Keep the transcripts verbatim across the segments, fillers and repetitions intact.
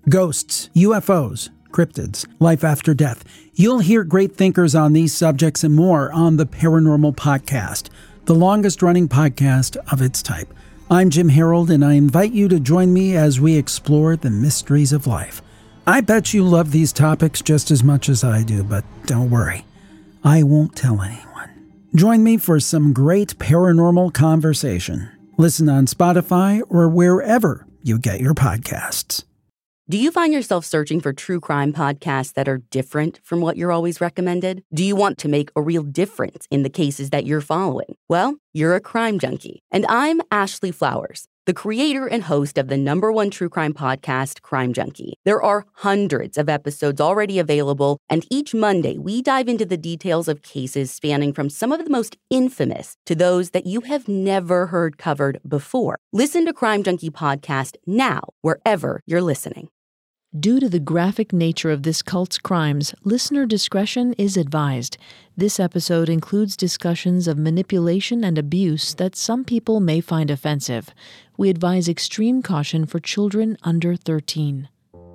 Ghosts, U F Os, cryptids, life after death. You'll hear great thinkers on these subjects and more on the Paranormal Podcast, the longest-running podcast of its type. I'm Jim Harold, and I invite you to join me as we explore the mysteries of life. I bet you love these topics just as much as I do, but don't worry, I won't tell anyone. Join me for some great paranormal conversation. Listen on Spotify or wherever you get your podcasts. Do you find yourself searching for true crime podcasts that are different from what you're always recommended? Do you want to make a real difference in the cases that you're following? Well, you're a crime junkie. And I'm Ashley Flowers, the creator and host of the number one true crime podcast, Crime Junkie. There are hundreds of episodes already available, and each Monday we dive into the details of cases spanning from some of the most infamous to those that you have never heard covered before. Listen to Crime Junkie Podcast now, wherever you're listening. Due to the graphic nature of this cult's crimes, listener discretion is advised. This episode includes discussions of manipulation and abuse that some people may find offensive. We advise extreme caution for children under thirteen.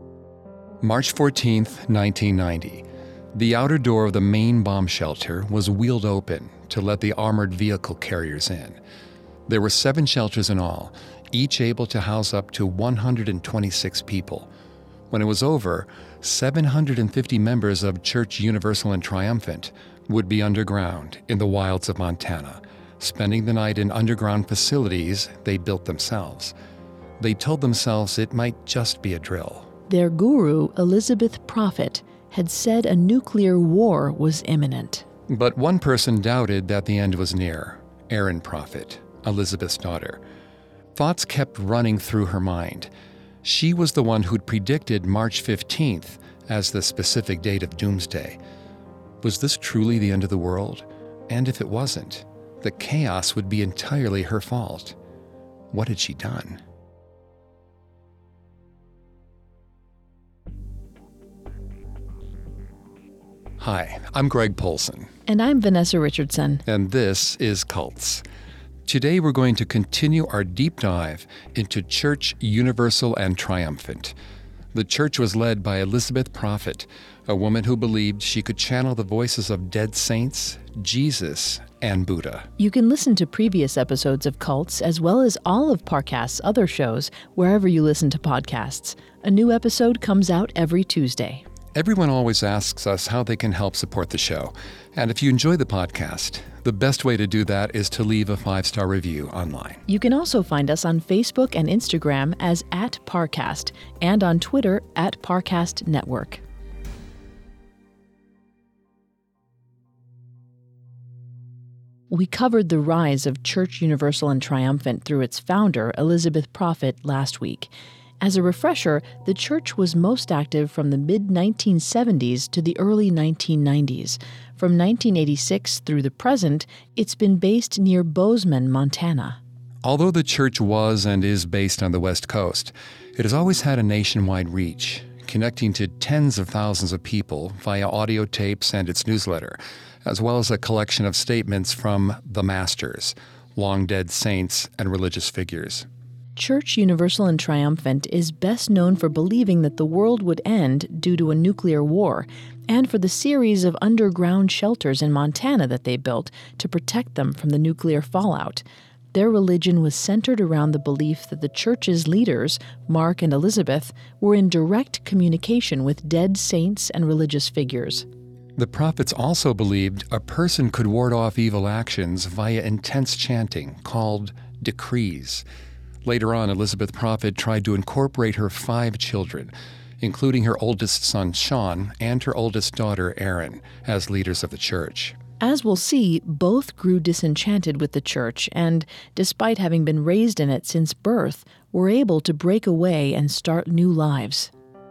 March fourteenth, nineteen ninety. The outer door of the main bomb shelter was wheeled open to let the armored vehicle carriers in. There were seven shelters in all, each able to house up to one hundred twenty-six people. When it was over, seven hundred fifty members of Church Universal and Triumphant would be underground in the wilds of Montana, spending the night in underground facilities they built themselves. They told themselves it might just be a drill. Their guru, Elizabeth Prophet, had said a nuclear war was imminent. But one person doubted that the end was near, Erin Prophet, Elizabeth's daughter. Thoughts kept running through her mind. She was the one who'd predicted March fifteenth as the specific date of doomsday. Was this truly the end of the world? And if it wasn't, the chaos would be entirely her fault. What had she done? Hi, I'm Greg Polson. And I'm Vanessa Richardson. And this is Cults. Today we're going to continue our deep dive into Church Universal and Triumphant. The church was led by Elizabeth Prophet, a woman who believed she could channel the voices of dead saints, Jesus, and Buddha. You can listen to previous episodes of Cults as well as all of Parcast's other shows wherever you listen to podcasts. A new episode comes out every Tuesday. Everyone always asks us how they can help support the show. And if you enjoy the podcast, the best way to do that is to leave a five-star review online. You can also find us on Facebook and Instagram as at Parcast and on Twitter at Parcast Network. We covered the rise of Church Universal and Triumphant through its founder, Elizabeth Prophet, last week. As a refresher, the church was most active from the mid nineteen seventies to the early nineteen nineties. From nineteen eighty-six through the present, it's been based near Bozeman, Montana. Although the church was and is based on the West Coast, it has always had a nationwide reach, connecting to tens of thousands of people via audio tapes and its newsletter, as well as a collection of statements from the Masters, long-dead saints and religious figures. Church Universal and Triumphant is best known for believing that the world would end due to a nuclear war, and for the series of underground shelters in Montana that they built to protect them from the nuclear fallout. Their religion was centered around the belief that the church's leaders, Mark and Elizabeth, were in direct communication with dead saints and religious figures. The prophets also believed a person could ward off evil actions via intense chanting called decrees. Later on, Elizabeth Prophet tried to incorporate her five children, including her oldest son, Sean, and her oldest daughter, Erin, as leaders of the church. As we'll see, both grew disenchanted with the church and, despite having been raised in it since birth, were able to break away and start new lives.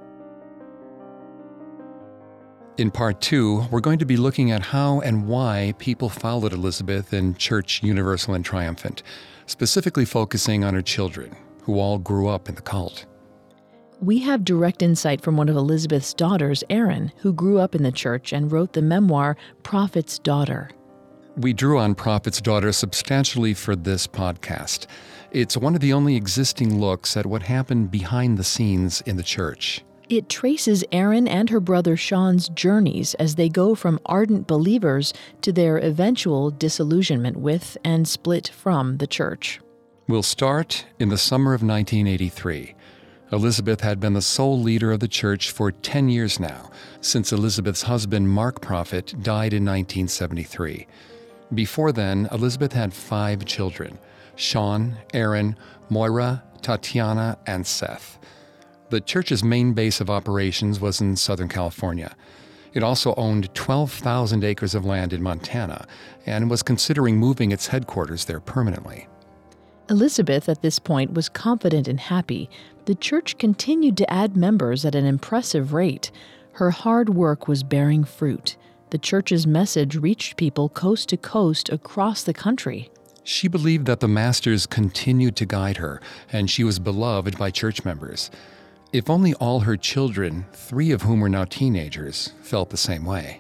In part two, we're going to be looking at how and why people followed Elizabeth in Church Universal and Triumphant, specifically focusing on her children, who all grew up in the cult. We have direct insight from one of Elizabeth's daughters, Erin, who grew up in the church and wrote the memoir, Prophet's Daughter. We drew on Prophet's Daughter substantially for this podcast. It's one of the only existing looks at what happened behind the scenes in the church. It traces Erin and her brother Sean's journeys as they go from ardent believers to their eventual disillusionment with and split from the church. We'll start in the summer of nineteen eighty-three. Elizabeth had been the sole leader of the church for ten years now, since Elizabeth's husband, Mark Prophet, died in nineteen seventy-three. Before then, Elizabeth had five children: Sean, Erin, Moira, Tatiana, and Seth. The church's main base of operations was in Southern California. It also owned twelve thousand acres of land in Montana and was considering moving its headquarters there permanently. Elizabeth, at this point, was confident and happy. The church continued to add members at an impressive rate. Her hard work was bearing fruit. The church's message reached people coast to coast across the country. She believed that the masters continued to guide her, and she was beloved by church members. If only all her children, three of whom were now teenagers, felt the same way.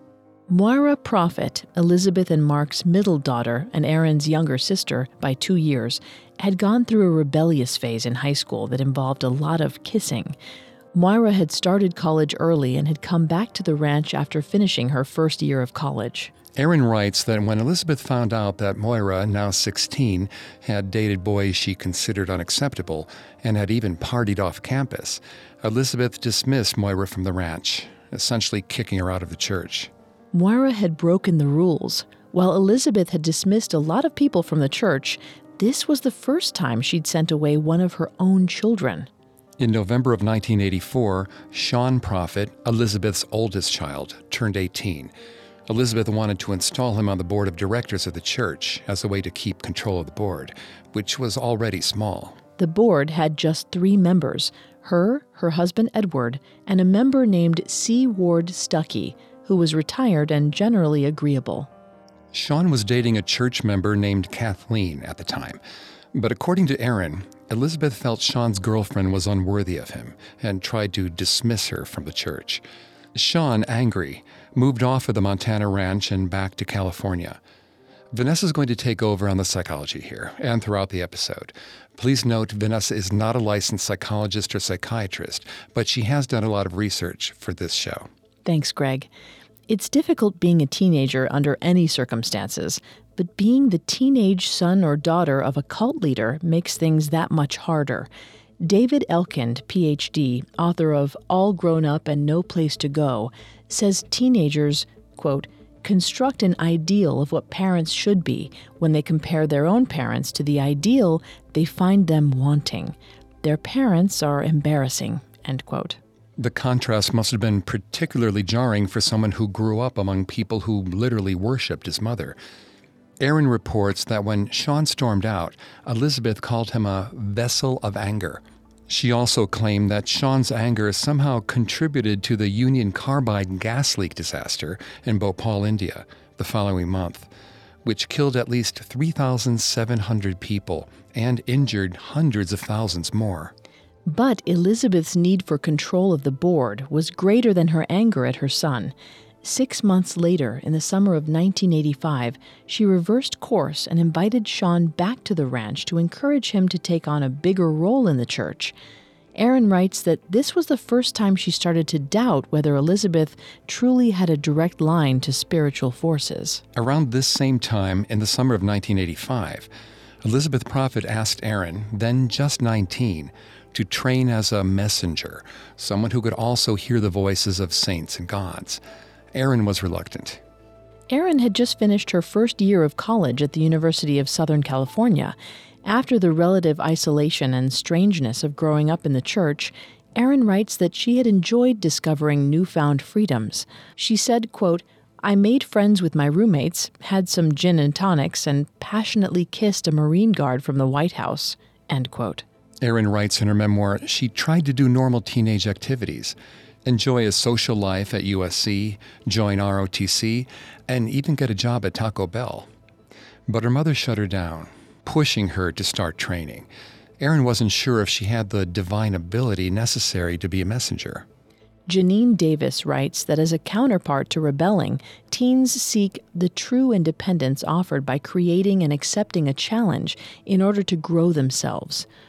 Moira Prophet, Elizabeth and Mark's middle daughter and Erin's younger sister by two years, had gone through a rebellious phase in high school that involved a lot of kissing. Moira had started college early and had come back to the ranch after finishing her first year of college. Erin writes that when Elizabeth found out that Moira, now sixteen, had dated boys she considered unacceptable and had even partied off campus, Elizabeth dismissed Moira from the ranch, essentially kicking her out of the church. Moira had broken the rules. While Elizabeth had dismissed a lot of people from the church, this was the first time she'd sent away one of her own children. In November of nineteen eighty-four, Sean Prophet, Elizabeth's oldest child, turned eighteen. Elizabeth wanted to install him on the board of directors of the church as a way to keep control of the board, which was already small. The board had just three members, her, her husband Edward, and a member named C. Ward Stuckey, who was retired and generally agreeable. Sean was dating a church member named Kathleen at the time, but according to Erin, Elizabeth felt Sean's girlfriend was unworthy of him and tried to dismiss her from the church. Sean, angry, moved off of the Montana ranch and back to California. Vanessa's going to take over on the psychology here and throughout the episode. Please note, Vanessa is not a licensed psychologist or psychiatrist, but she has done a lot of research for this show. Thanks, Greg. It's difficult being a teenager under any circumstances, but being the teenage son or daughter of a cult leader makes things that much harder. David Elkind, P H D, author of All Grown Up and No Place to Go, says teenagers, quote, construct an ideal of what parents should be when they compare their own parents to the ideal they find them wanting. Their parents are embarrassing, end quote. The contrast must have been particularly jarring for someone who grew up among people who literally worshipped his mother. Erin reports that when Sean stormed out, Elizabeth called him a vessel of anger. She also claimed that Sean's anger somehow contributed to the Union Carbide gas leak disaster in Bhopal, India, the following month, which killed at least three thousand seven hundred people and injured hundreds of thousands more. But Elizabeth's need for control of the board was greater than her anger at her son. Six months later, in the summer of nineteen eighty-five, she reversed course and invited Sean back to the ranch to encourage him to take on a bigger role in the church. Erin writes that this was the first time she started to doubt whether Elizabeth truly had a direct line to spiritual forces. Around this same time, in the summer of nineteen eighty-five, Elizabeth Prophet asked Erin, then just nineteen, to train as a messenger, someone who could also hear the voices of saints and gods. Erin was reluctant. Erin had just finished her first year of college at the University of Southern California. After the relative isolation and strangeness of growing up in the church, Erin writes that she had enjoyed discovering newfound freedoms. She said, quote, I made friends with my roommates, had some gin and tonics, and passionately kissed a Marine Guard from the White House, end quote. Erin writes in her memoir, she tried to do normal teenage activities, enjoy a social life at U S C, join R O T C, and even get a job at Taco Bell. But her mother shut her down, pushing her to start training. Erin wasn't sure if she had the divine ability necessary to be a messenger. Janine Davis writes that as a counterpart to rebelling, teens seek the true independence offered by creating and accepting a challenge in order to grow themselves.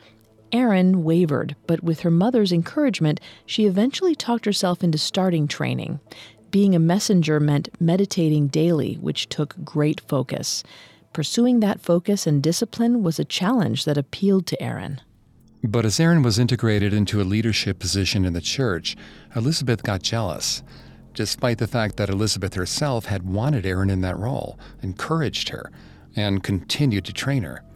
Erin wavered, but with her mother's encouragement, she eventually talked herself into starting training. Being a messenger meant meditating daily, which took great focus. Pursuing that focus and discipline was a challenge that appealed to Erin. But as Erin was integrated into a leadership position in the church, Elizabeth got jealous, despite the fact that Elizabeth herself had wanted Erin in that role, encouraged her, and continued to train her.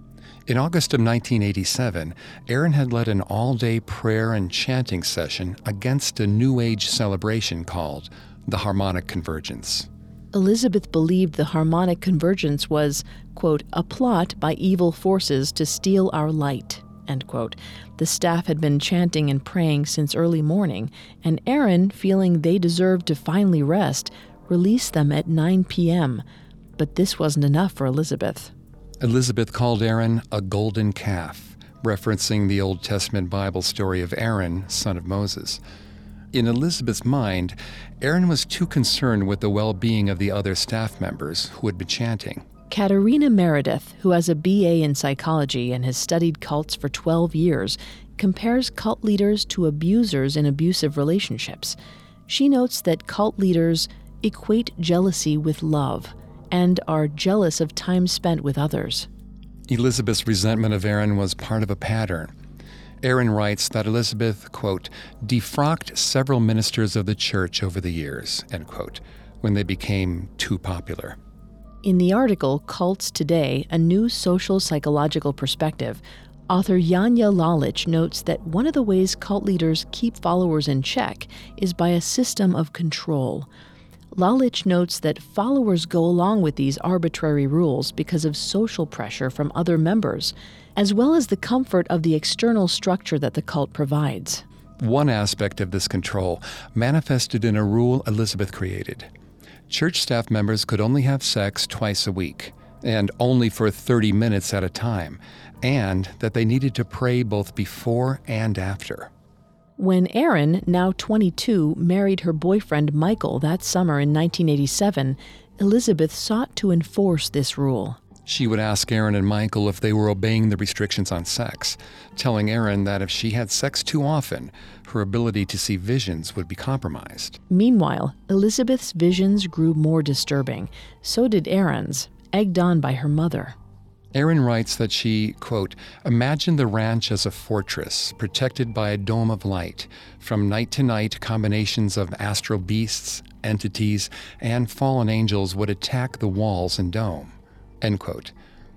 In August of nineteen eighty-seven, Erin had led an all-day prayer and chanting session against a New Age celebration called the Harmonic Convergence. Elizabeth believed the Harmonic Convergence was, quote, a plot by evil forces to steal our light, end quote. The staff had been chanting and praying since early morning, and Erin, feeling they deserved to finally rest, released them at nine p.m. But this wasn't enough for Elizabeth. Elizabeth called Erin a golden calf, referencing the Old Testament Bible story of Aaron, son of Moses. In Elizabeth's mind, Erin was too concerned with the well-being of the other staff members who had been chanting. Katerina Meredith, who has a B A in psychology and has studied cults for twelve years, compares cult leaders to abusers in abusive relationships. She notes that cult leaders equate jealousy with love and are jealous of time spent with others. Elizabeth's resentment of Erin was part of a pattern. Erin writes that Elizabeth, quote, defrocked several ministers of the church over the years, end quote, when they became too popular. In the article, Cults Today, A New Social Psychological Perspective, author Janja Lalich notes that one of the ways cult leaders keep followers in check is by a system of control. Lalich notes that followers go along with these arbitrary rules because of social pressure from other members, as well as the comfort of the external structure that the cult provides. One aspect of this control manifested in a rule Elizabeth created. Church staff members could only have sex twice a week, and only for thirty minutes at a time, and that they needed to pray both before and after. When Erin, now twenty-two, married her boyfriend Michael that summer in nineteen eighty-seven, Elizabeth sought to enforce this rule. She would ask Erin and Michael if they were obeying the restrictions on sex, telling Erin that if she had sex too often, her ability to see visions would be compromised. Meanwhile, Elizabeth's visions grew more disturbing. So did Erin's, egged on by her mother. Erin writes that she, quote, imagined the ranch as a fortress protected by a dome of light. From night to night, combinations of astral beasts, entities, and fallen angels would attack the walls and dome, end quote.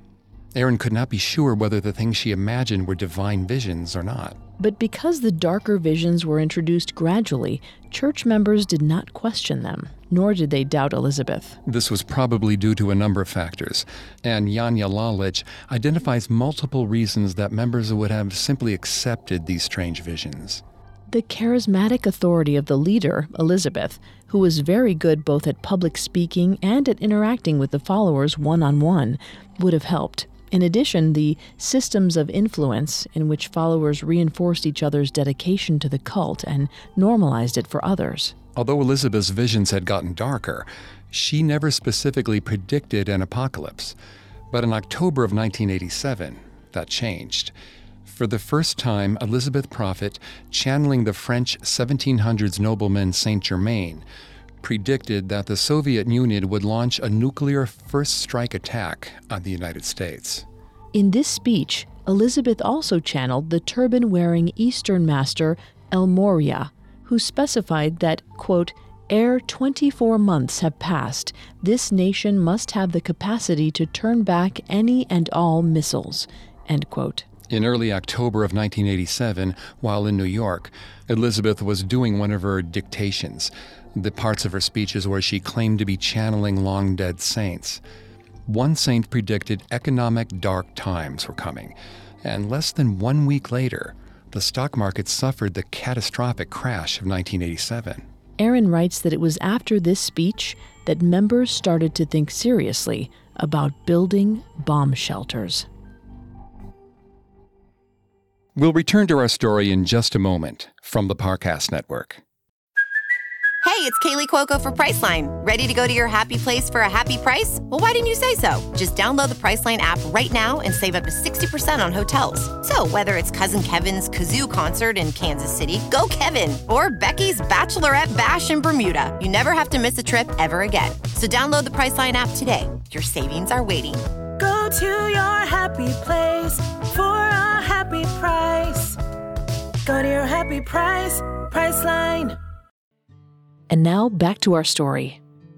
Erin could not be sure whether the things she imagined were divine visions or not. But because the darker visions were introduced gradually, church members did not question them, nor did they doubt Elizabeth. This was probably due to a number of factors, and Janja Lalich identifies multiple reasons that members would have simply accepted these strange visions. The charismatic authority of the leader, Elizabeth, who was very good both at public speaking and at interacting with the followers one-on-one, would have helped. In addition, the systems of influence in which followers reinforced each other's dedication to the cult and normalized it for others. Although Elizabeth's visions had gotten darker, she never specifically predicted an apocalypse. But in October of nineteen eighty-seven, that changed. For the first time, Elizabeth Prophet, channeling the French seventeen hundreds nobleman Saint Germain, predicted that the Soviet Union would launch a nuclear first strike attack on the United States. In this speech, Elizabeth also channeled the turban-wearing Eastern Master El Morya, who specified that, quote, ere twenty-four months have passed, this nation must have the capacity to turn back any and all missiles, end quote. In early October of nineteen eighty-seven, while in New York, Elizabeth was doing one of her dictations, the parts of her speeches where she claimed to be channeling long-dead saints. One saint predicted economic dark times were coming, and less than one week later, the stock market suffered the catastrophic crash of nineteen eighty-seven. Erin writes that it was after this speech that members started to think seriously about building bomb shelters. We'll return to our story in just a moment from the Parcast Network. Hey, it's Kaylee Cuoco for Priceline. Ready to go to your happy place for a happy price? Well, why didn't you say so? Just download the Priceline app right now and save up to sixty percent on hotels. So whether it's Cousin Kevin's Kazoo Concert in Kansas City, go Kevin, or Becky's Bachelorette Bash in Bermuda, you never have to miss a trip ever again. So download the Priceline app today. Your savings are waiting. Go to your happy place for a happy price. Go to your happy price, Priceline. And now back to our story.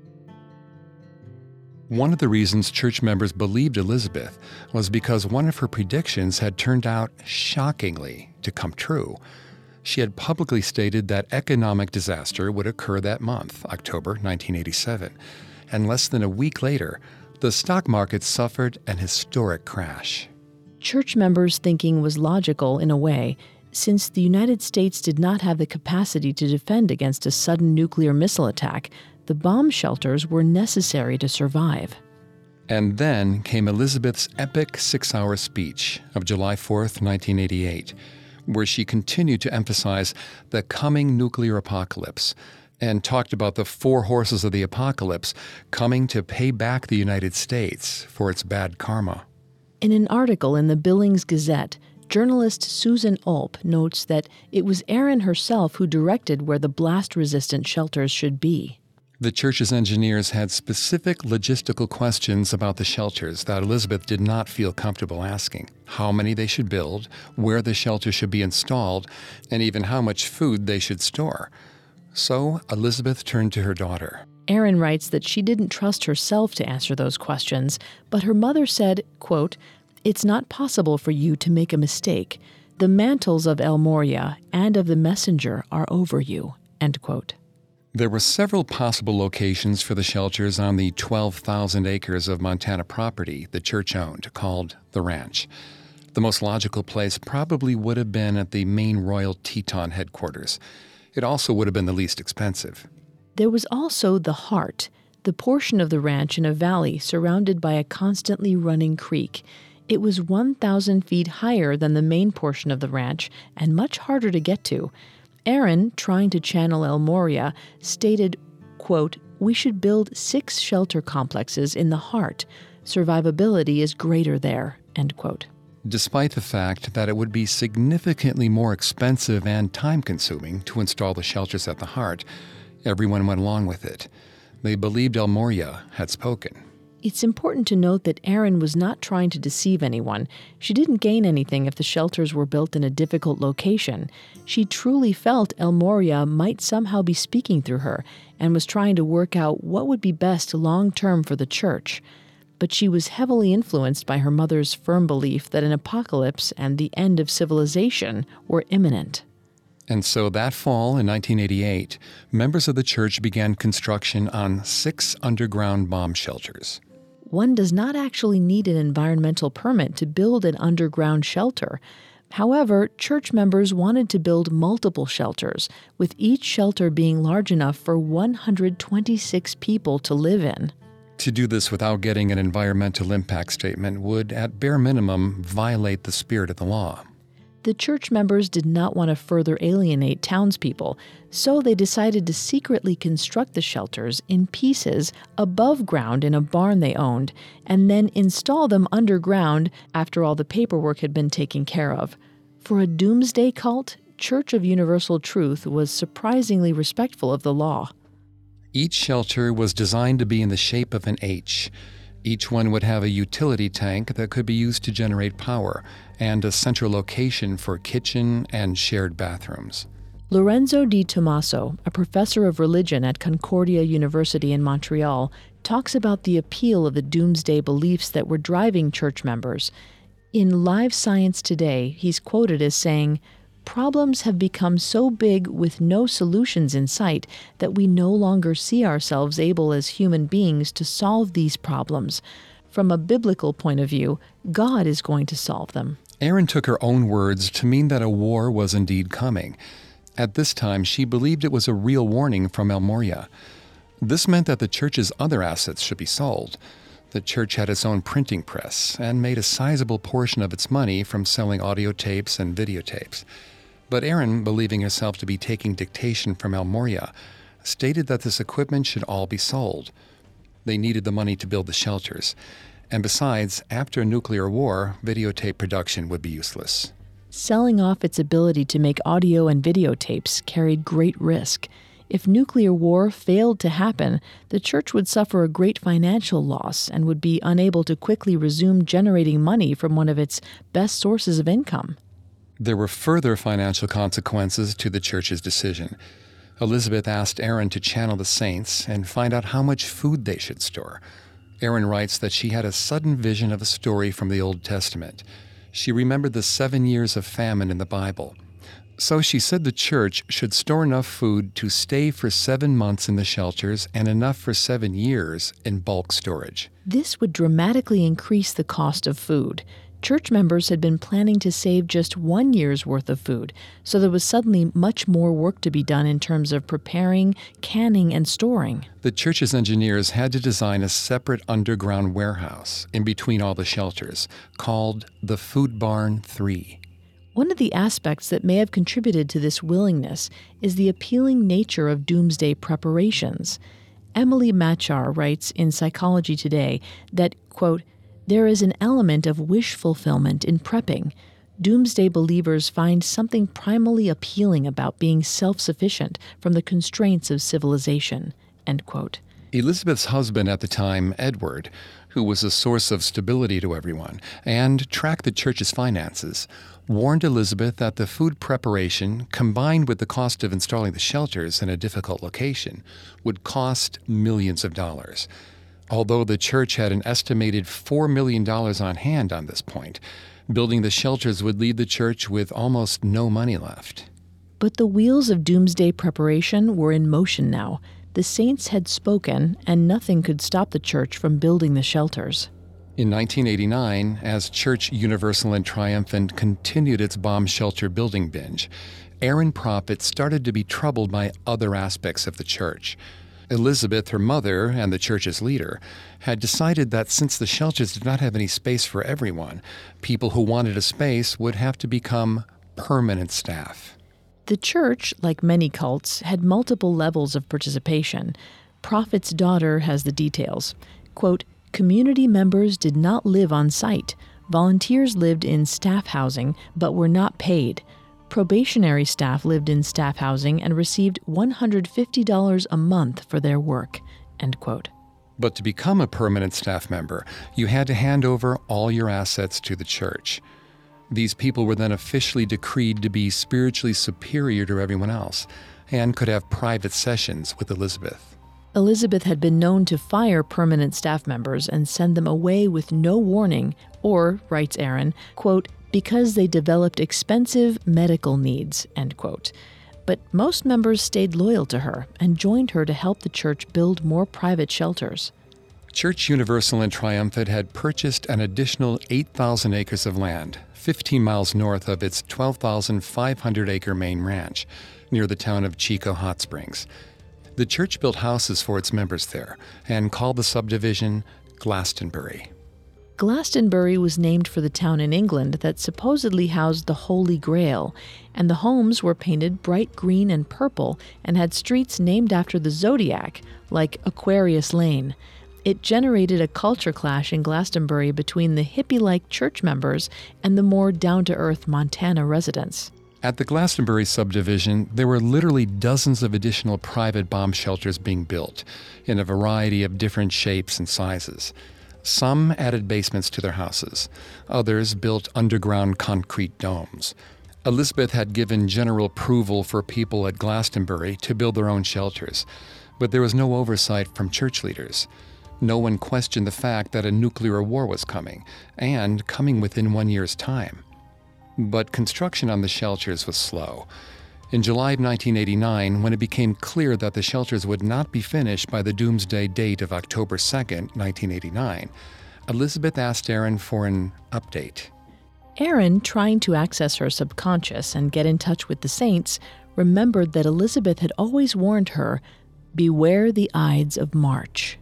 One of the reasons church members believed Elizabeth was because one of her predictions had turned out shockingly to come true. She had publicly stated that economic disaster would occur that month, October nineteen eighty-seven, and less than a week later, the stock market suffered an historic crash. Church members' thinking was logical in a way, since the United States did not have the capacity to defend against a sudden nuclear missile attack. The bomb shelters were necessary to survive. And then came Elizabeth's epic six-hour speech of July fourth, nineteen eighty-eight, where she continued to emphasize the coming nuclear apocalypse and talked about the four horses of the apocalypse coming to pay back the United States for its bad karma. In an article in the Billings Gazette, journalist Susan Ulp notes that it was Erin herself who directed where the blast-resistant shelters should be. The church's engineers had specific logistical questions about the shelters that Elizabeth did not feel comfortable asking. How many they should build, where the shelter should be installed, and even how much food they should store. So Elizabeth turned to her daughter. Erin writes that she didn't trust herself to answer those questions, but her mother said, quote, "It's not possible for you to make a mistake. The mantles of El Moria and of the messenger are over you," end quote. There were several possible locations for the shelters on the twelve thousand acres of Montana property the church owned, called the ranch. The most logical place probably would have been at the main Royal Teton headquarters. It also would have been the least expensive. There was also the Heart, the portion of the ranch in a valley surrounded by a constantly running creek. It was one thousand feet higher than the main portion of the ranch and much harder to get to. Erin, trying to channel El Moria, stated, quote, "We should build six shelter complexes in the Heart. Survivability is greater there," end quote. Despite the fact that it would be significantly more expensive and time-consuming to install the shelters at the Heart, everyone went along with it. They believed El Moria had spoken. It's important to note that Erin was not trying to deceive anyone. She didn't gain anything if the shelters were built in a difficult location. She truly felt El Moria might somehow be speaking through her and was trying to work out what would be best long-term for the church. But she was heavily influenced by her mother's firm belief that an apocalypse and the end of civilization were imminent. And so that fall in nineteen eighty-eight, members of the church began construction on six underground bomb shelters. One does not actually need an environmental permit to build an underground shelter. However, church members wanted to build multiple shelters, with each shelter being large enough for one hundred twenty-six people to live in. To do this without getting an environmental impact statement would, at bare minimum, violate the spirit of the law. The church members did not want to further alienate townspeople, so they decided to secretly construct the shelters in pieces above ground in a barn they owned, and then install them underground after all the paperwork had been taken care of. For a doomsday cult, Church of Universal Truth was surprisingly respectful of the law. Each shelter was designed to be in the shape of an H. Each one would have a utility tank that could be used to generate power, and a central location for kitchen and shared bathrooms. Lorenzo Di Tommaso, a professor of religion at Concordia University in Montreal, talks about the appeal of the doomsday beliefs that were driving church members. In Live Science Today, he's quoted as saying, "Problems have become so big with no solutions in sight that we no longer see ourselves able as human beings to solve these problems. From a biblical point of view, God is going to solve them." Erin took her own words to mean that a war was indeed coming. At this time, she believed it was a real warning from El Moria. This meant that the church's other assets should be sold. The church had its own printing press and made a sizable portion of its money from selling audio tapes and videotapes. But Erin, believing herself to be taking dictation from El Moria, stated that this equipment should all be sold. They needed the money to build the shelters. And besides, after a nuclear war, videotape production would be useless. Selling off its ability to make audio and videotapes carried great risk. If nuclear war failed to happen, the church would suffer a great financial loss and would be unable to quickly resume generating money from one of its best sources of income. There were further financial consequences to the church's decision. Elizabeth asked Aaron to channel the saints and find out how much food they should store. Aaron writes that she had a sudden vision of a story from the Old Testament. She remembered the seven years of famine in the Bible. So she said the church should store enough food to stay for seven months in the shelters and enough for seven years in bulk storage. This would dramatically increase the cost of food. Church members had been planning to save just one year's worth of food, so there was suddenly much more work to be done in terms of preparing, canning, and storing. The church's engineers had to design a separate underground warehouse in between all the shelters, called the Food Barn three. One of the aspects that may have contributed to this willingness is the appealing nature of doomsday preparations. Emily Machar writes in Psychology Today that, quote, there is an element of wish fulfillment in prepping. Doomsday believers find something primally appealing about being self-sufficient from the constraints of civilization, end quote. Elizabeth's husband at the time, Edward, who was a source of stability to everyone and tracked the church's finances, warned Elizabeth that the food preparation, combined with the cost of installing the shelters in a difficult location, would cost millions of dollars. Although the church had an estimated four million dollars on hand on this point, building the shelters would leave the church with almost no money left. But the wheels of doomsday preparation were in motion now. The saints had spoken, and nothing could stop the church from building the shelters. In nineteen eighty-nine, as Church Universal and Triumphant continued its bomb shelter building binge, Aaron Prophet started to be troubled by other aspects of the church. Elizabeth, her mother, and the church's leader, had decided that since the shelters did not have any space for everyone, people who wanted a space would have to become permanent staff. The church, like many cults, had multiple levels of participation. Prophet's daughter has the details. Quote, community members did not live on site. Volunteers lived in staff housing, but were not paid. Probationary staff lived in staff housing and received one hundred fifty dollars a month for their work, end quote. But to become a permanent staff member, you had to hand over all your assets to the church. These people were then officially decreed to be spiritually superior to everyone else and could have private sessions with Elizabeth. Elizabeth had been known to fire permanent staff members and send them away with no warning, or, writes Aaron, quote, because they developed expensive medical needs, end quote. But most members stayed loyal to her and joined her to help the church build more private shelters. Church Universal and Triumphant had purchased an additional eight thousand acres of land, fifteen miles north of its twelve thousand five hundred acre main ranch, near the town of Chico Hot Springs. The church built houses for its members there and called the subdivision Glastonbury. Glastonbury was named for the town in England that supposedly housed the Holy Grail, and the homes were painted bright green and purple and had streets named after the zodiac, like Aquarius Lane. It generated a culture clash in Glastonbury between the hippie-like church members and the more down-to-earth Montana residents. At the Glastonbury subdivision, there were literally dozens of additional private bomb shelters being built in a variety of different shapes and sizes. Some added basements to their houses. Others built underground concrete domes. Elizabeth had given general approval for people at Glastonbury to build their own shelters, but there was no oversight from church leaders. No one questioned the fact that a nuclear war was coming, and coming within one year's time. But construction on the shelters was slow. In July of nineteen eighty-nine, when it became clear that the shelters would not be finished by the doomsday date of October second, nineteen eighty-nine, Elizabeth asked Aaron for an update. Aaron, trying to access her subconscious and get in touch with the saints, remembered that Elizabeth had always warned her, beware the Ides of March.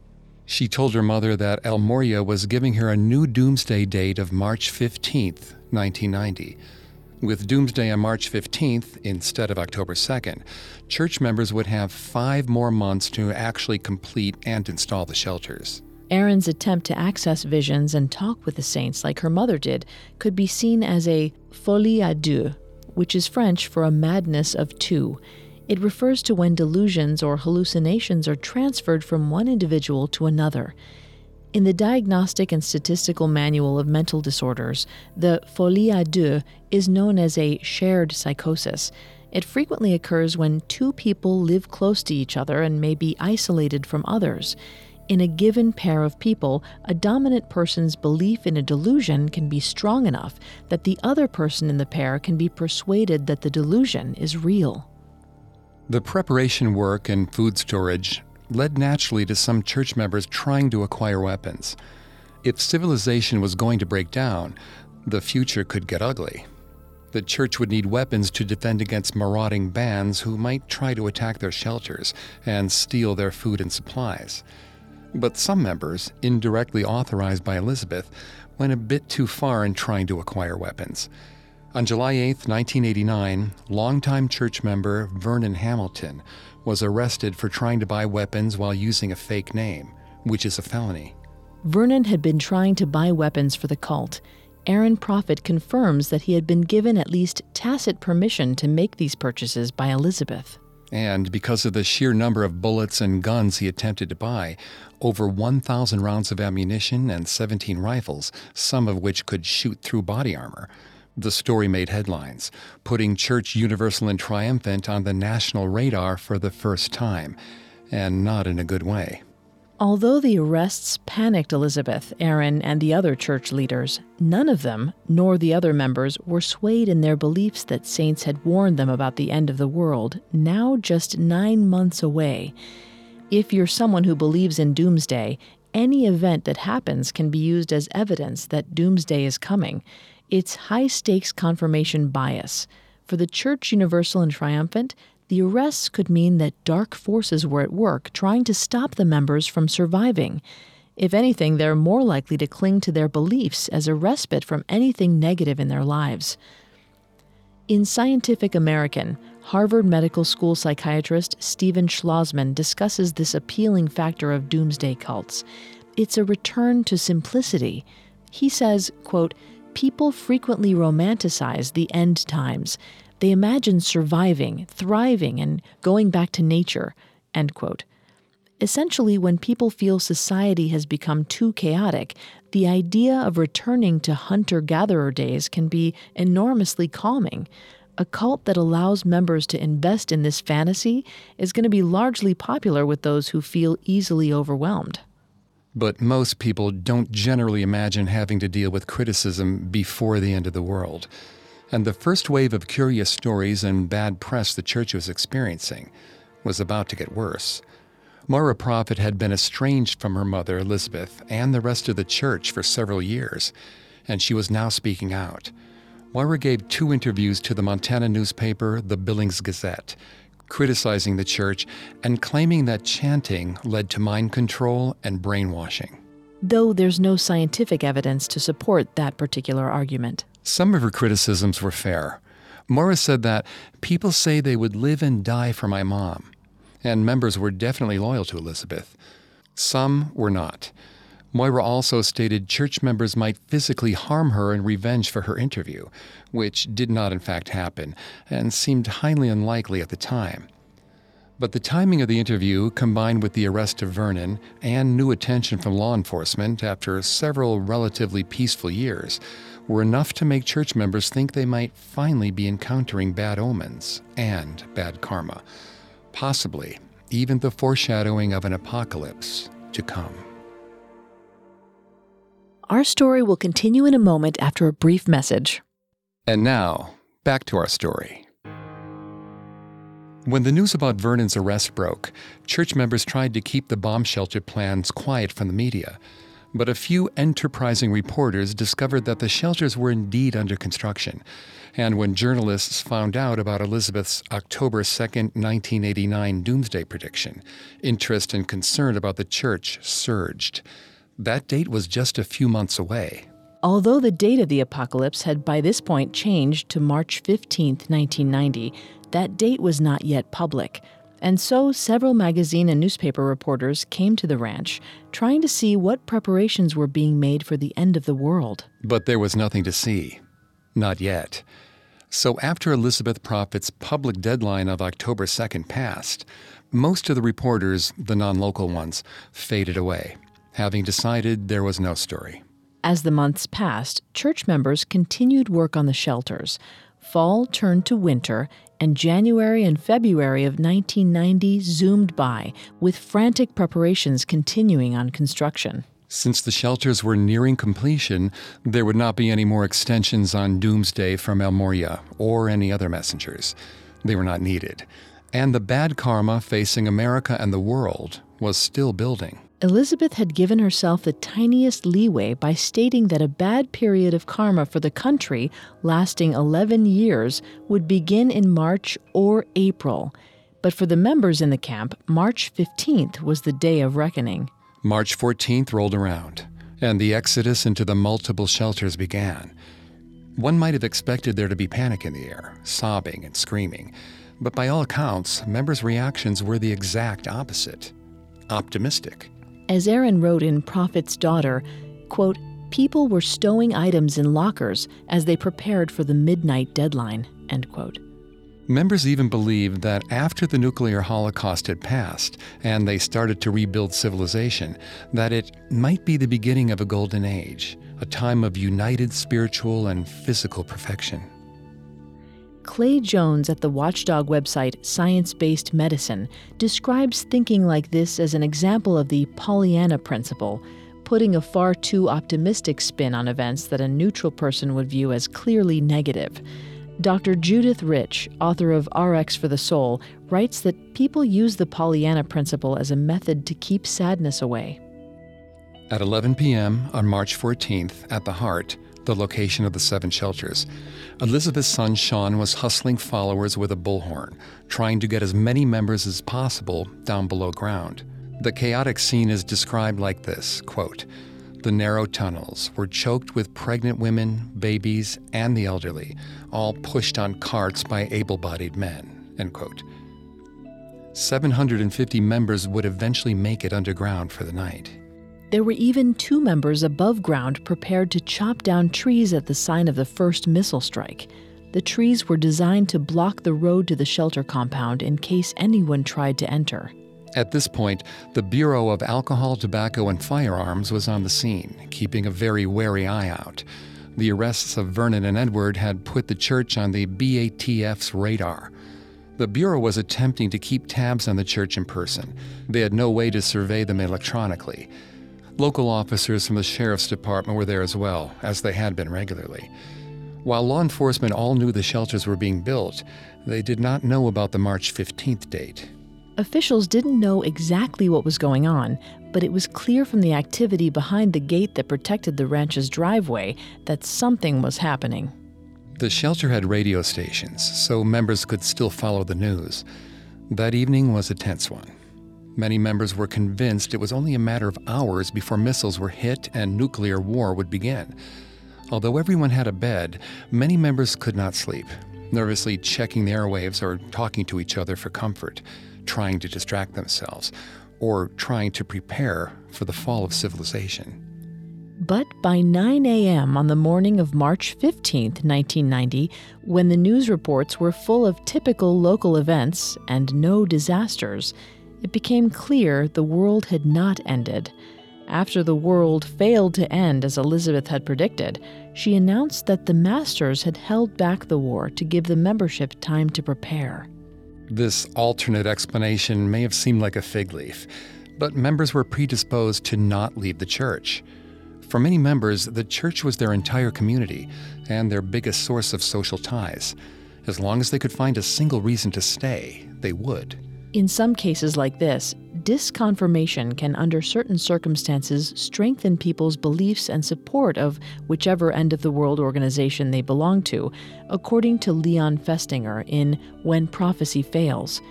She told her mother that El Morya was giving her a new doomsday date of March fifteenth, nineteen ninety. With Doomsday on March fifteenth instead of October second, church members would have five more months to actually complete and install the shelters. Erin's attempt to access visions and talk with the saints like her mother did could be seen as a folie à deux, which is French for a madness of two. It refers to when delusions or hallucinations are transferred from one individual to another. In the Diagnostic and Statistical Manual of Mental Disorders, the folie à deux is known as a shared psychosis. It frequently occurs when two people live close to each other and may be isolated from others. In a given pair of people, a dominant person's belief in a delusion can be strong enough that the other person in the pair can be persuaded that the delusion is real. The preparation work and food storage led naturally to some church members trying to acquire weapons. If civilization was going to break down, the future could get ugly. The church would need weapons to defend against marauding bands who might try to attack their shelters and steal their food and supplies. But some members, indirectly authorized by Elizabeth, went a bit too far in trying to acquire weapons. On July eighth, nineteen eighty-nine, longtime church member Vernon Hamilton was arrested for trying to buy weapons while using a fake name, which is a felony. Vernon had been trying to buy weapons for the cult. Aaron Prophet confirms that he had been given at least tacit permission to make these purchases by Elizabeth. And because of the sheer number of bullets and guns he attempted to buy, over one thousand rounds of ammunition and seventeen rifles, some of which could shoot through body armor. The story made headlines, putting Church Universal and Triumphant on the national radar for the first time, and not in a good way. Although the arrests panicked Elizabeth, Aaron, and the other church leaders, none of them, nor the other members, were swayed in their beliefs that saints had warned them about the end of the world, now just nine months away. If you're someone who believes in doomsday, any event that happens can be used as evidence that doomsday is coming. It's high-stakes confirmation bias. For the Church Universal and Triumphant, the arrests could mean that dark forces were at work trying to stop the members from surviving. If anything, they're more likely to cling to their beliefs as a respite from anything negative in their lives. In Scientific American, Harvard Medical School psychiatrist Stephen Schlossman discusses this appealing factor of doomsday cults. It's a return to simplicity. He says, quote, "People frequently romanticize the end times. They imagine surviving, thriving, and going back to nature," end quote. Essentially, when people feel society has become too chaotic, the idea of returning to hunter-gatherer days can be enormously calming. A cult that allows members to invest in this fantasy is going to be largely popular with those who feel easily overwhelmed. But most people don't generally imagine having to deal with criticism before the end of the world. And the first wave of curious stories and bad press the church was experiencing was about to get worse. Moira Prophet had been estranged from her mother, Elizabeth, and the rest of the church for several years, and she was now speaking out. Moira gave two interviews to the Montana newspaper, the Billings Gazette, criticizing the church and claiming that chanting led to mind control and brainwashing. Though there's no scientific evidence to support that particular argument. Some of her criticisms were fair. Moira said that people say they would live and die for my mom, and members were definitely loyal to Elizabeth. Some were not. Moira also stated church members might physically harm her in revenge for her interview, which did not in fact happen, and seemed highly unlikely at the time. But the timing of the interview, combined with the arrest of Vernon and new attention from law enforcement after several relatively peaceful years, were enough to make church members think they might finally be encountering bad omens and bad karma, possibly even the foreshadowing of an apocalypse to come. Our story will continue in a moment after a brief message. And now, back to our story. When the news about Vernon's arrest broke, church members tried to keep the bomb shelter plans quiet from the media. But a few enterprising reporters discovered that the shelters were indeed under construction. And when journalists found out about Elizabeth's October second, nineteen eighty-nine doomsday prediction, interest and concern about the church surged. That date was just a few months away. Although the date of the apocalypse had by this point changed to March fifteenth, nineteen ninety, that date was not yet public. And so several magazine and newspaper reporters came to the ranch, trying to see what preparations were being made for the end of the world. But there was nothing to see. Not yet. So after Elizabeth Prophet's public deadline of October second passed, most of the reporters, the non-local ones, faded away, having decided there was no story. As the months passed, church members continued work on the shelters. Fall turned to winter, and January and February of nineteen ninety zoomed by, with frantic preparations continuing on construction. Since the shelters were nearing completion, there would not be any more extensions on Doomsday from El Morya or any other messengers. They were not needed. And the bad karma facing America and the world was still building. Elizabeth had given herself the tiniest leeway by stating that a bad period of karma for the country, lasting eleven years, would begin in March or April. But for the members in the camp, March fifteenth was the day of reckoning. March fourteenth rolled around, and the exodus into the multiple shelters began. One might have expected there to be panic in the air, sobbing and screaming. But by all accounts, members' reactions were the exact opposite. Optimistic. As Aaron wrote in Prophet's Daughter, quote, "People were stowing items in lockers as they prepared for the midnight deadline," end quote. Members even believed that after the nuclear holocaust had passed and they started to rebuild civilization, that it might be the beginning of a golden age, a time of united spiritual and physical perfection. Clay Jones at the watchdog website Science Based Medicine describes thinking like this as an example of the Pollyanna principle, putting a far too optimistic spin on events that a neutral person would view as clearly negative. Doctor Judith Rich, author of R X for the Soul, writes that people use the Pollyanna principle as a method to keep sadness away. At eleven p.m. on March fourteenth at the Heart, the location of the seven shelters, Elizabeth's son Sean was hustling followers with a bullhorn, trying to get as many members as possible down below ground. The chaotic scene is described like this, quote, "The narrow tunnels were choked with pregnant women, babies, and the elderly, all pushed on carts by able-bodied men," end quote. seven hundred fifty members would eventually make it underground for the night. There were even two members above ground prepared to chop down trees at the sign of the first missile strike. The trees were designed to block the road to the shelter compound in case anyone tried to enter. At this point, the Bureau of Alcohol, Tobacco, and Firearms was on the scene, keeping a very wary eye out. The arrests of Vernon and Edward had put the church on the B A T F's radar. The Bureau was attempting to keep tabs on the church in person. They had no way to survey them electronically. Local officers from the Sheriff's Department were there as well, as they had been regularly. While law enforcement all knew the shelters were being built, they did not know about the March fifteenth date. Officials didn't know exactly what was going on, but it was clear from the activity behind the gate that protected the ranch's driveway that something was happening. The shelter had radio stations, so members could still follow the news. That evening was a tense one. Many members were convinced it was only a matter of hours before missiles were hit and nuclear war would begin. Although everyone had a bed, many members could not sleep, nervously checking the airwaves or talking to each other for comfort, trying to distract themselves, or trying to prepare for the fall of civilization. But by nine a.m. on the morning of March fifteenth, nineteen ninety, when the news reports were full of typical local events and no disasters, it became clear the world had not ended. After the world failed to end as Elizabeth had predicted, she announced that the masters had held back the war to give the membership time to prepare. This alternate explanation may have seemed like a fig leaf, but members were predisposed to not leave the church. For many members, the church was their entire community and their biggest source of social ties. As long as they could find a single reason to stay, they would. In some cases like this, disconfirmation can, under certain circumstances, strengthen people's beliefs and support of whichever end-of-the-world organization they belong to, according to Leon Festinger in When Prophecy Fails.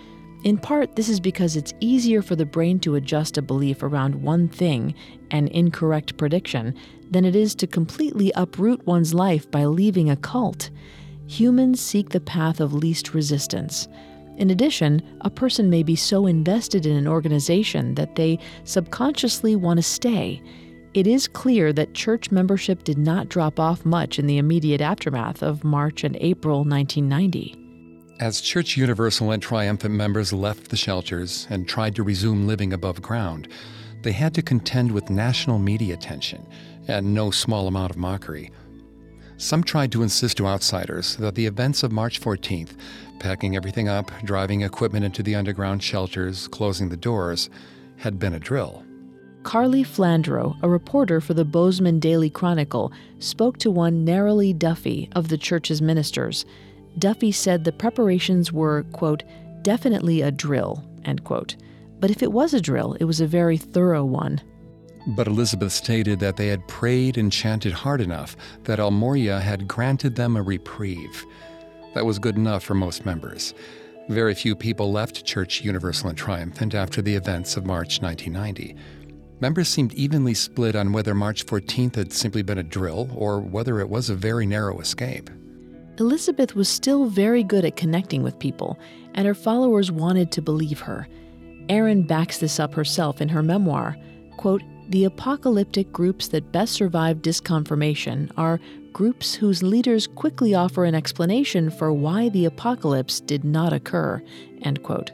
In part, this is because it's easier for the brain to adjust a belief around one thing, an incorrect prediction, than it is to completely uproot one's life by leaving a cult. Humans seek the path of least resistance. In addition, a person may be so invested in an organization that they subconsciously want to stay. It is clear that church membership did not drop off much in the immediate aftermath of March and April nineteen ninety. As Church Universal and Triumphant members left the shelters and tried to resume living above ground, they had to contend with national media attention and no small amount of mockery. Some tried to insist to outsiders that the events of March fourteenth, packing everything up, driving equipment into the underground shelters, closing the doors, had been a drill. Carly Flandreau, a reporter for the Bozeman Daily Chronicle, spoke to one Narrowly Duffy of the church's ministers. Duffy said the preparations were, quote, definitely a drill, end quote. But if it was a drill, it was a very thorough one. But Elizabeth stated that they had prayed and chanted hard enough that El Morya had granted them a reprieve. That was good enough for most members. Very few people left Church Universal and Triumphant after the events of March nineteen ninety. Members seemed evenly split on whether March fourteenth had simply been a drill or whether it was a very narrow escape. Elizabeth was still very good at connecting with people, and her followers wanted to believe her. Erin backs this up herself in her memoir. Quote, the apocalyptic groups that best survive disconfirmation are groups whose leaders quickly offer an explanation for why the apocalypse did not occur, end quote.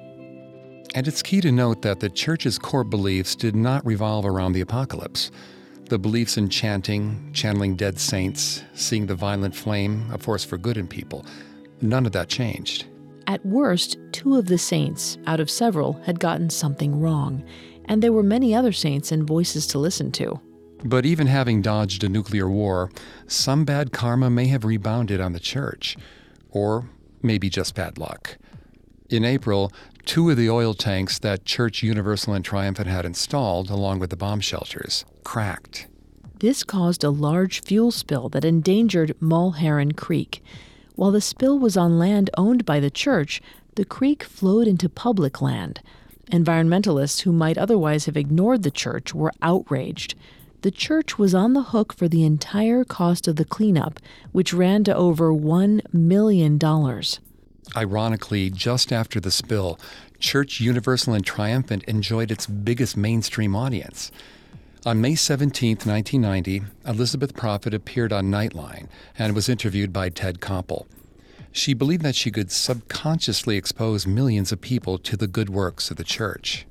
And it's key to note that the church's core beliefs did not revolve around the apocalypse. The beliefs in chanting, channeling dead saints, seeing the violent flame, a force for good in people, none of that changed. At worst, two of the saints, out of several, had gotten something wrong, and there were many other saints and voices to listen to. But even having dodged a nuclear war, some bad karma may have rebounded on the church, or maybe just bad luck. In April, two of the oil tanks that Church Universal and Triumphant had installed, along with the bomb shelters, cracked. This caused a large fuel spill that endangered Mulherron Creek. While the spill was on land owned by the church, the creek flowed into public land. Environmentalists who might otherwise have ignored the church were outraged. The church was on the hook for the entire cost of the cleanup, which ran to over one million dollars. Ironically, just after the spill, Church Universal and Triumphant enjoyed its biggest mainstream audience. On May seventeenth, nineteen ninety, Elizabeth Prophet appeared on Nightline and was interviewed by Ted Koppel. She believed that she could subconsciously expose millions of people to the good works of the church.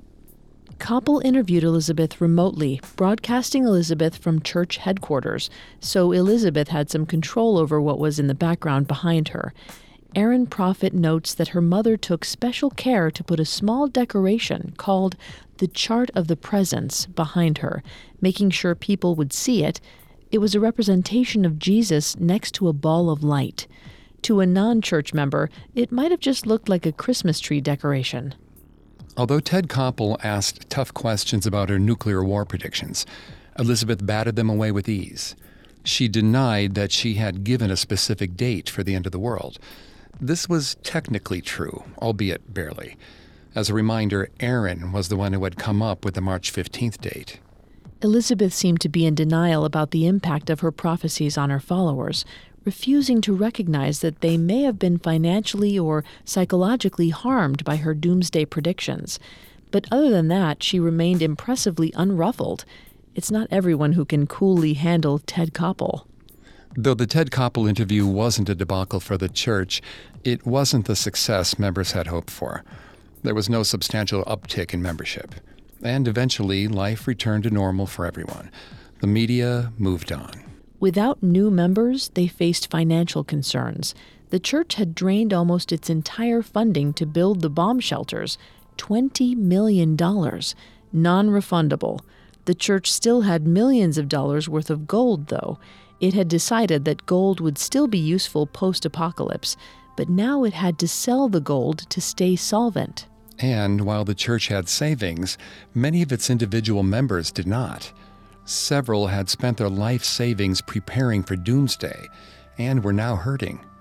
Koppel interviewed Elizabeth remotely, broadcasting Elizabeth from church headquarters, so Elizabeth had some control over what was in the background behind her. Erin Prophet notes that her mother took special care to put a small decoration called the Chart of the Presence behind her, making sure people would see it. It was a representation of Jesus next to a ball of light. To a non-church member, it might have just looked like a Christmas tree decoration. Although Ted Koppel asked tough questions about her nuclear war predictions, Elizabeth batted them away with ease. She denied that she had given a specific date for the end of the world. This was technically true, albeit barely. As a reminder, Erin was the one who had come up with the March fifteenth date. Elizabeth seemed to be in denial about the impact of her prophecies on her followers, refusing to recognize that they may have been financially or psychologically harmed by her doomsday predictions. But other than that, she remained impressively unruffled. It's not everyone who can coolly handle Ted Koppel. Though the Ted Koppel interview wasn't a debacle for the church, it wasn't the success members had hoped for. There was no substantial uptick in membership. And eventually, life returned to normal for everyone. The media moved on. Without new members, they faced financial concerns. The church had drained almost its entire funding to build the bomb shelters, twenty million dollars, non-refundable. The church still had millions of dollars worth of gold, though. It had decided that gold would still be useful post-apocalypse, but now it had to sell the gold to stay solvent. And while the church had savings, many of its individual members did not. Several had spent their life savings preparing for doomsday and were now hurting.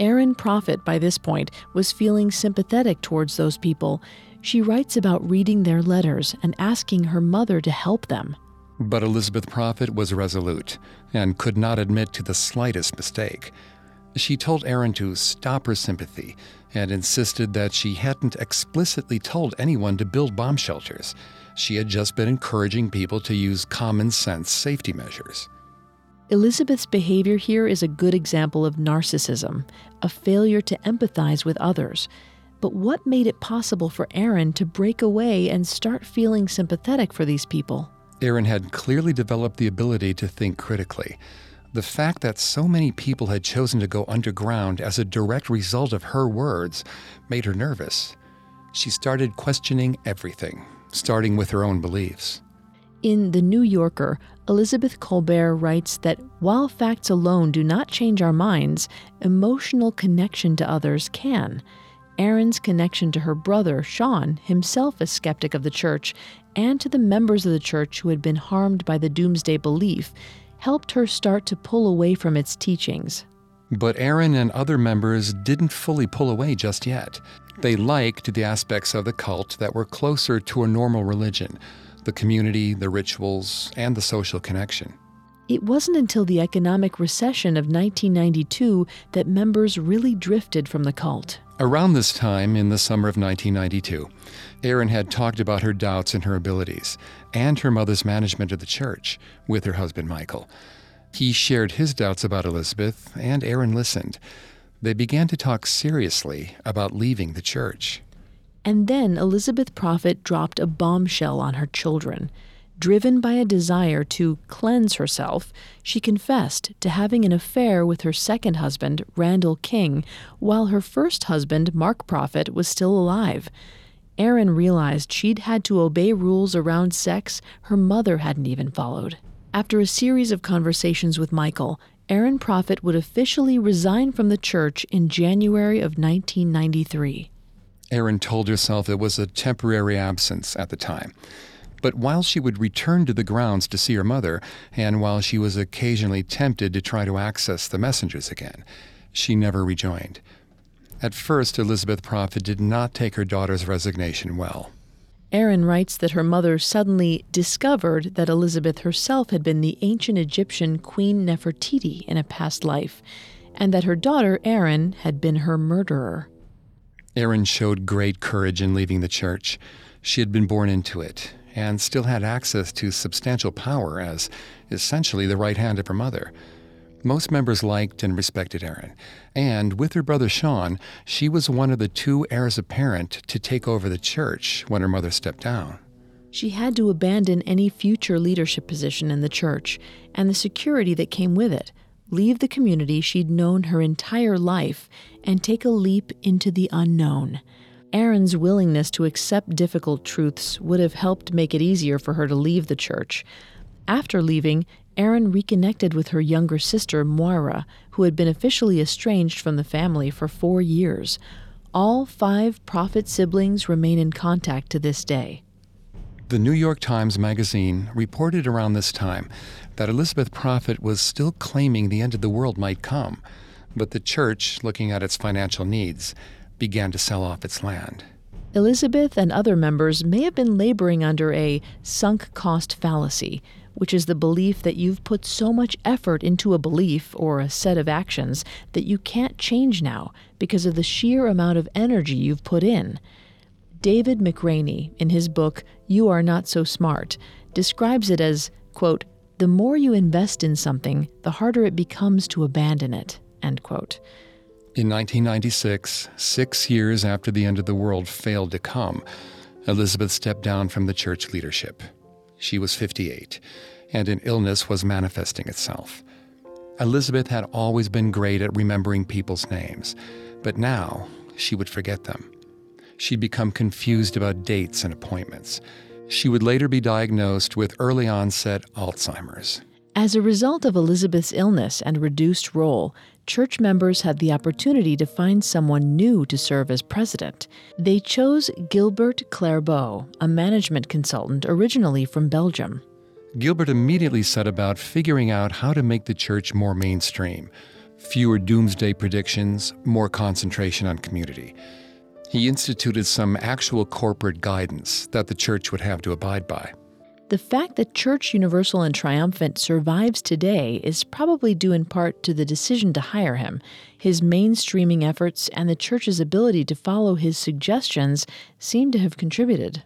Erin Prophet, by this point, was feeling sympathetic towards those people. She writes about reading their letters and asking her mother to help them. But Elizabeth Prophet was resolute and could not admit to the slightest mistake. She told Erin to stop her sympathy and insisted that she hadn't explicitly told anyone to build bomb shelters. She had just been encouraging people to use common sense safety measures. Elizabeth's behavior here is a good example of narcissism, a failure to empathize with others. But what made it possible for Erin to break away and start feeling sympathetic for these people? Erin had clearly developed the ability to think critically. The fact that so many people had chosen to go underground as a direct result of her words made her nervous. She started questioning everything, starting with her own beliefs. In The New Yorker, Elizabeth Kolbert writes that while facts alone do not change our minds, emotional connection to others can. Erin's connection to her brother, Sean, himself a skeptic of the church, and to the members of the church who had been harmed by the doomsday belief, helped her start to pull away from its teachings. But Erin and other members didn't fully pull away just yet. They liked the aspects of the cult that were closer to a normal religion, the community, the rituals, and the social connection. It wasn't until the economic recession of nineteen ninety-two that members really drifted from the cult. Around this time, in the summer of nineteen ninety-two, Erin had talked about her doubts in her abilities and her mother's management of the church with her husband, Michael. He shared his doubts about Elizabeth, and Erin listened. They began to talk seriously about leaving the church. And then Elizabeth Prophet dropped a bombshell on her children. Driven by a desire to cleanse herself, she confessed to having an affair with her second husband, Randall King, while her first husband, Mark Prophet, was still alive. Erin realized she'd had to obey rules around sex her mother hadn't even followed. After a series of conversations with Michael, Erin Prophet would officially resign from the church in January of nineteen ninety-three. Erin told herself it was a temporary absence at the time. But while she would return to the grounds to see her mother, and while she was occasionally tempted to try to access the messengers again, she never rejoined. At first, Elizabeth Prophet did not take her daughter's resignation well. Erin writes that her mother suddenly discovered that Elizabeth herself had been the ancient Egyptian Queen Nefertiti in a past life, and that her daughter, Erin, had been her murderer. Erin showed great courage in leaving the church. She had been born into it, and still had access to substantial power as essentially the right hand of her mother. Most members liked and respected Erin, and with her brother Sean, she was one of the two heirs apparent to take over the church when her mother stepped down. She had to abandon any future leadership position in the church and the security that came with it, leave the community she'd known her entire life, and take a leap into the unknown. Erin's willingness to accept difficult truths would have helped make it easier for her to leave the church. After leaving, Erin reconnected with her younger sister, Moira, who had been officially estranged from the family for four years. All five Prophet siblings remain in contact to this day. The New York Times Magazine reported around this time that Elizabeth Prophet was still claiming the end of the world might come, but the church, looking at its financial needs, began to sell off its land. Elizabeth and other members may have been laboring under a sunk cost fallacy, which is the belief that you've put so much effort into a belief or a set of actions that you can't change now because of the sheer amount of energy you've put in. David McRaney, in his book, You Are Not So Smart, describes it as, quote, the more you invest in something, the harder it becomes to abandon it, end quote. In nineteen ninety-six, six years after the end of the world failed to come, Elizabeth stepped down from the church leadership. She was fifty-eight, and an illness was manifesting itself. Elizabeth had always been great at remembering people's names, but now she would forget them. She'd become confused about dates and appointments. She would later be diagnosed with early-onset Alzheimer's. As a result of Elizabeth's illness and reduced role, church members had the opportunity to find someone new to serve as president. They chose Gilbert Clairbeau, a management consultant originally from Belgium. Gilbert immediately set about figuring out how to make the church more mainstream. Fewer doomsday predictions, more concentration on community. He instituted some actual corporate guidance that the church would have to abide by. The fact that Church Universal and Triumphant survives today is probably due in part to the decision to hire him. His mainstreaming efforts and the church's ability to follow his suggestions seem to have contributed.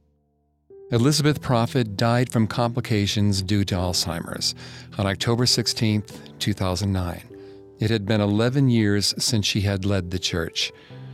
Elizabeth Prophet died from complications due to Alzheimer's on October sixteenth, two thousand nine. It had been eleven years since she had led the church.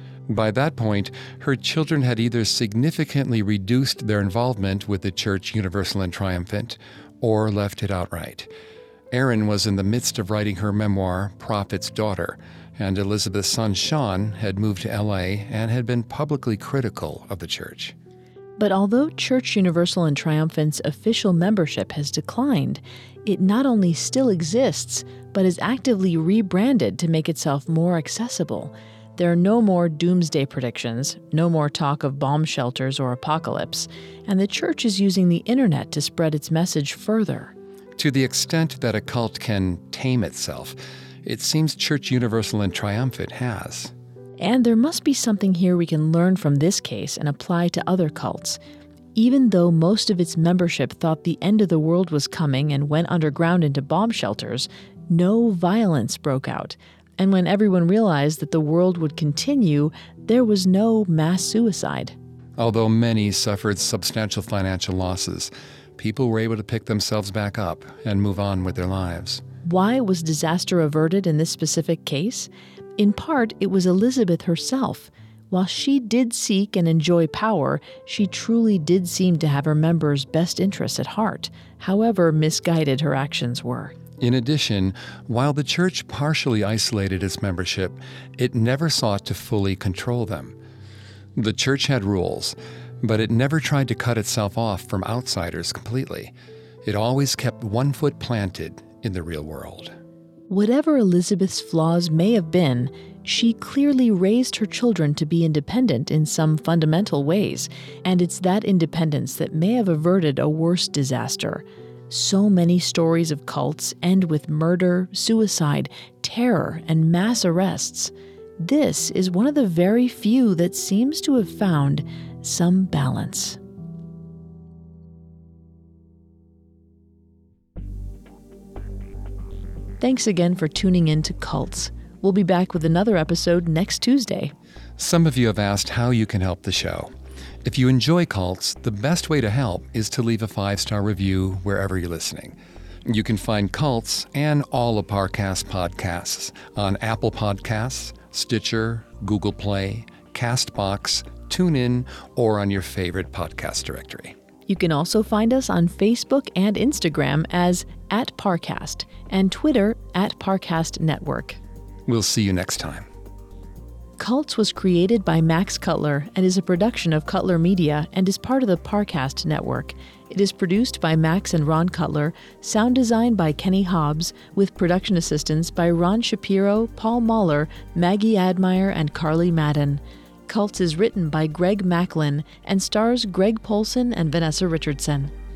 By that point, her children had either significantly reduced their involvement with the Church Universal and Triumphant or left it outright. Erin was in the midst of writing her memoir, Prophet's Daughter, and Elizabeth's son Sean had moved to L A and had been publicly critical of the church. But although Church Universal and Triumphant's official membership has declined, it not only still exists, but is actively rebranded to make itself more accessible. There are no more doomsday predictions, no more talk of bomb shelters or apocalypse, and the church is using the internet to spread its message further. To the extent that a cult can tame itself, it seems Church Universal and Triumphant has. And there must be something here we can learn from this case and apply to other cults. Even though most of its membership thought the end of the world was coming and went underground into bomb shelters, no violence broke out. And when everyone realized that the world would continue, there was no mass suicide. Although many suffered substantial financial losses, people were able to pick themselves back up and move on with their lives. Why was disaster averted in this specific case? In part, it was Elizabeth herself. While she did seek and enjoy power, she truly did seem to have her members' best interests at heart, however misguided her actions were. In addition, while the church partially isolated its membership, it never sought to fully control them. The church had rules, but it never tried to cut itself off from outsiders completely. It always kept one foot planted in the real world. Whatever Elizabeth's flaws may have been, she clearly raised her children to be independent in some fundamental ways, and it's that independence that may have averted a worse disaster. So many stories of cults end with murder, suicide, terror, and mass arrests. This is one of the very few that seems to have found some balance. Thanks again for tuning in to Cults. We'll be back with another episode next Tuesday. Some of you have asked how you can help the show. If you enjoy Cults, the best way to help is to leave a five-star review wherever you're listening. You can find Cults and all of Parcast podcasts on Apple Podcasts, Stitcher, Google Play, CastBox, TuneIn, or on your favorite podcast directory. You can also find us on Facebook and Instagram as at Parcast and Twitter at Parcast Network. We'll see you next time. Cults was created by Max Cutler and is a production of Cutler Media and is part of the Parcast Network. It is produced by Max and Ron Cutler, sound design by Kenny Hobbs, with production assistance by Ron Shapiro, Paul Mahler, Maggie Admire, and Carly Madden. Cults is written by Greg Macklin and stars Greg Polson and Vanessa Richardson.